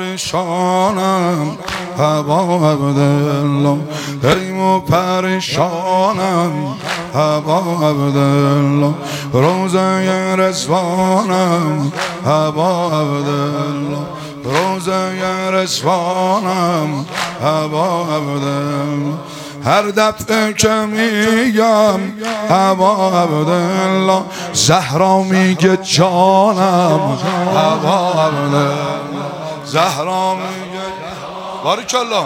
پریشانم ابا عبدالله، دیم و پریشانم ابا عبدالله، روزه رضوانم ابا عبدالله، روزه رضوانم ابا عبدالله. هر دفعه که میگم ابا عبدالله، زهرا میگه جانم ابا عبدالله، زهرا میگه بارکالله.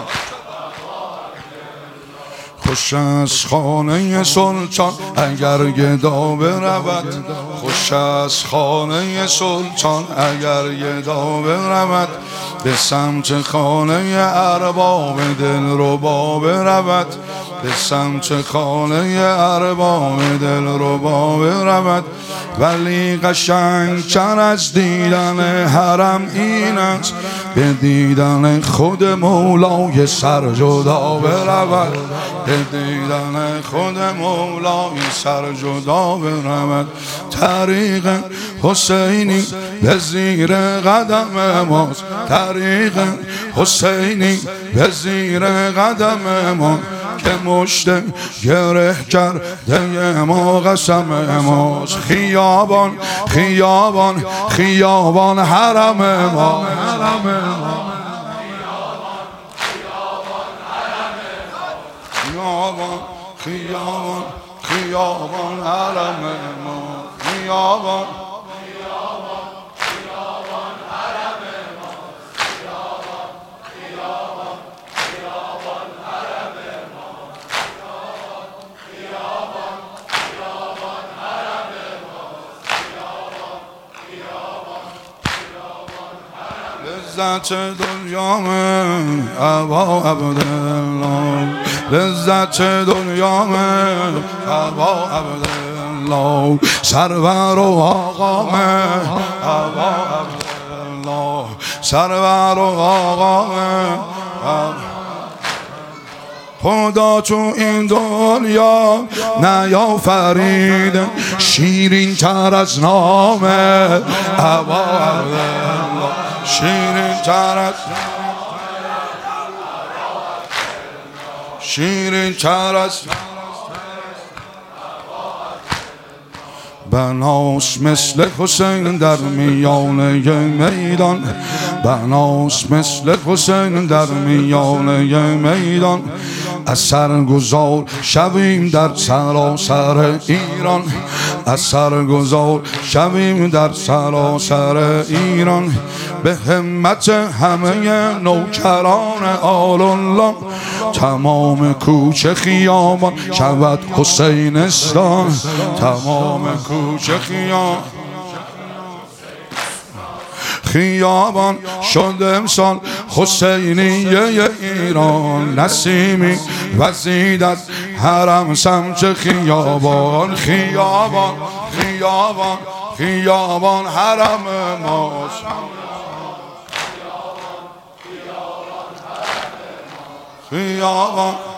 خوش از خانه سلطان اگر گدا برود، خوش از خانه سلطان اگر گدا برود، به سمت خانه ارباب دلربا برود، به سمت خانه ارباب دلربا برود. ولی قشنگتر از دیدن حرم این است، به دیدن خود مولای سرجدا برود، به دیدن خود مولای سرجدا برود. طریق حسینی به زیر قدم ماست، طریق حسینی به زیر قدم ما، که مشت گره کرده ما قسم ماست. خیابان خیابان خیابان حرم ما، خیابان خیابان خیابان حرم ما، خیابان لذت دنیامه ابا عبدالله، لذت دنیامه ابا عبدالله، سرور و آقامه ابا عبدالله، سرور و آقامه. خدا تو این دنیا نیافرید شیرین تر از نامه ابا عبدالله، شیرین تر از شیرین تر از بناس مثل حسین در میانه میدان، بناس مثل حسین در میانه میدان. اثرگذار شویم در سراسر ایران، اثرگذار شویم در سراسر ایران. به همت همه نوکران آل الله، تمام کوچه خیابان شود حسینستان، تمام کوچه خیابان شد امسال حسینیه ایران. نسیمی وزید از حرم سمت خیابان، خیابان خیابان خیابان حرم ماست، خیابان